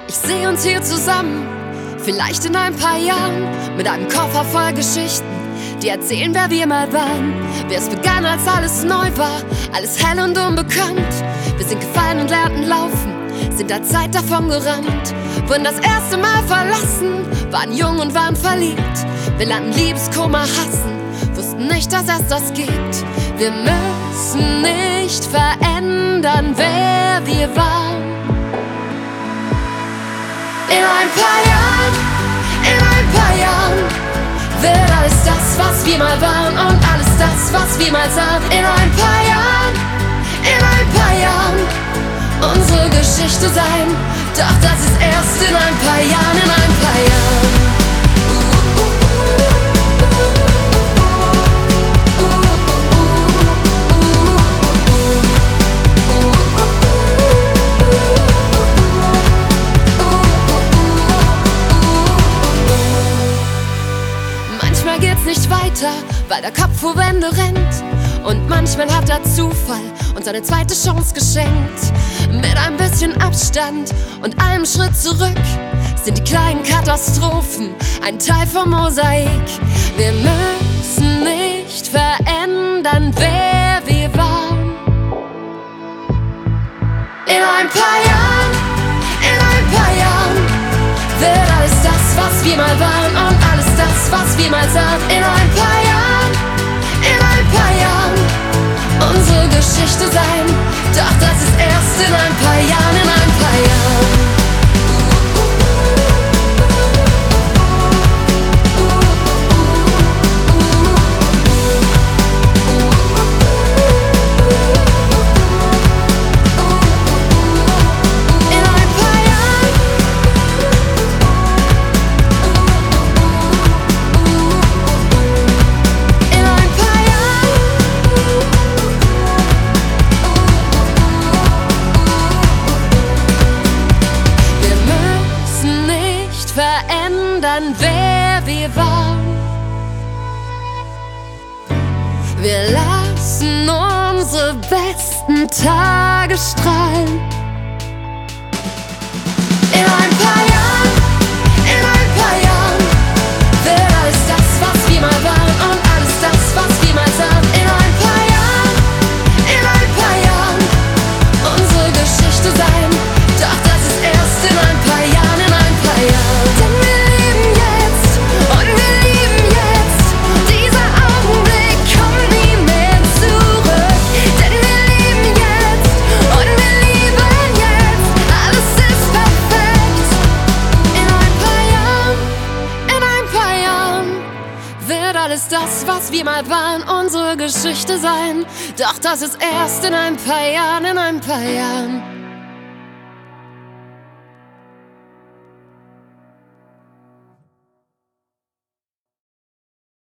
Ich sehe uns hier zusammen, vielleicht in ein paar Jahren, mit einem Koffer voll Geschichten, die erzählen, wer wir mal waren. Wie es begann, als alles neu war, alles hell und unbekannt. Wir sind gefallen und lernten laufen, sind der Zeit davon gerannt. Wurden das erste Mal verlassen, waren jung und waren verliebt. Wir lernten Liebeskummer hassen, wussten nicht, dass es das gibt. Wir müssen nicht verändern, wer wir waren. In ein paar Jahren wird alles das, was wir mal waren, und alles das, was wir mal sahen. In ein paar Jahren unsere Geschichte sein. Doch das ist erst in ein paar Jahren, in ein paar Jahren. Manchmal geht's nicht weiter, weil der Kopf vor Wände rennt. Und manchmal hat der Zufall uns eine zweite Chance geschenkt. Mit ein bisschen Abstand und einem Schritt zurück sind die kleinen Katastrophen ein Teil vom Mosaik. Wir müssen nicht verändern, wer wir waren. In ein paar Jahren wird alles das, was wir mal waren, und alles das, was wir mal sahen. In ein paar Jahren unsere Geschichte sein. Doch das ist erst in ein paar Jahren, in ein paar Jahren. Verändern, wer wir waren. Wir lassen unsere besten Tage strahlen. In ein paar Jahren wird alles das, was wir mal waren, und alles das, was wir mal sahen. In ein paar Jahren unsere Geschichte sein. Doch das ist erst in ein paar Jahren, in ein paar Jahren. Denn wir leben jetzt und wir lieben jetzt. Dieser Augenblick kommt nie mehr zurück. Denn wir leben jetzt und wir lieben jetzt. Alles ist perfekt. In ein paar Jahren wird alles das, was wir mal waren, unsere Geschichte sein. Doch das ist erst in ein paar Jahren, in ein paar Jahren.